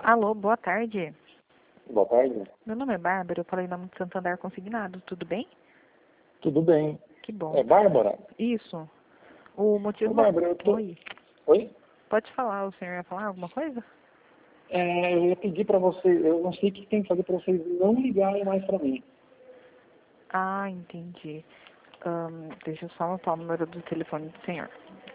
Alô, boa tarde. Boa tarde. Meu nome é Bárbara, eu falei em nome de Santander Consignado, tudo bem? Tudo bem. Que bom. É Bárbara? Isso. O motivo... Ô, Bárbara, eu tô... Oi. Oi? Pode falar, o senhor ia falar alguma coisa? Eu ia pedir pra vocês, eu não sei o que tem que fazer pra vocês não ligarem mais pra mim. Ah, entendi. Deixa eu só anotar o número do telefone do senhor.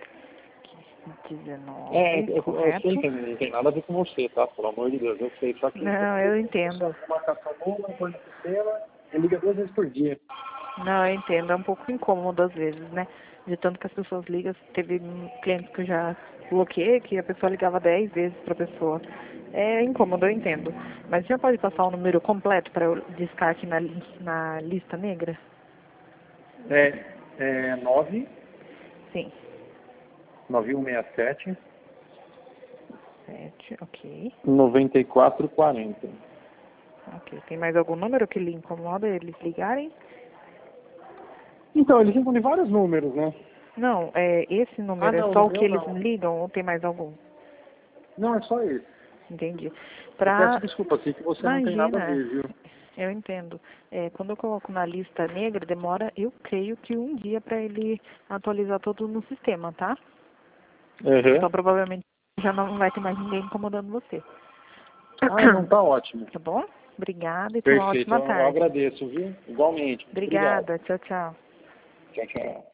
19, Eu correto? sei que não tem nada a ver com você, tá? Pelo amor de Deus, eu sei. Só que Não, eu entendo. uma marcação nova, uma coisa no sistema, ele liga 2 vezes por dia. Não, eu entendo. É um pouco incômodo às vezes, né? De tanto que as pessoas ligam. Teve clientes que eu já bloqueei, que a pessoa ligava 10 vezes para a pessoa. É incômodo, eu entendo. Mas o senhor pode passar o número completo para eu discar aqui na lista negra? É 9 Sim. 9167 7, ok. 9440. Ok. Tem mais algum número que lhe incomoda eles ligarem? Então, eles incluem vários números, né? Não, esse número é Não, só no o que meu eles não. ligam ou tem mais algum? Não, é só esse. Entendi. Eu peço Pra... desculpa, sei que você não tem nada a Imagina, ver, viu? eu entendo. Quando eu coloco na lista negra, demora, eu creio que um dia para ele atualizar tudo no sistema, tá? Uhum. Então provavelmente já não vai ter mais ninguém incomodando você. Não, tá ótimo. Tá bom? Obrigada e tenha uma Perfeito, ótima eu tarde. agradeço, viu? Igualmente. Muito obrigado. Obrigada, tchau, tchau. Tchau, tchau.